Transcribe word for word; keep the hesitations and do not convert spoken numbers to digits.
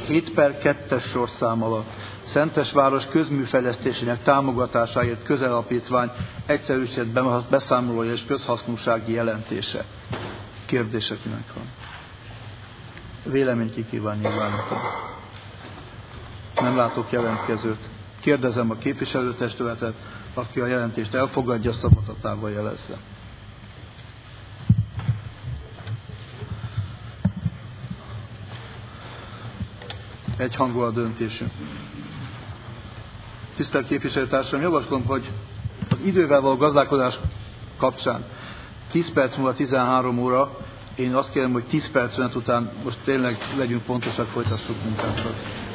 hét per kettes sorszám alatt Szentesváros közműfejlesztésének támogatásáért közelapítvány egyszerűsített beszámolója és közhasznúsági jelentése. Kérdéseknek van. Véleményt ki kíván nyilvánítani. Nem látok jelentkezőt. Kérdezem a képviselőtestületet, aki a jelentést elfogadja, szavazatával jelezze. Egyhangú a döntésünk. Tisztelt képviselőtársaim, javaslom, hogy az idővel való gazdálkodás kapcsán tíz perc múlva tizenhárom óra, én azt kérem, hogy tíz perc után most tényleg legyünk pontosak, folytassuk munkánkat.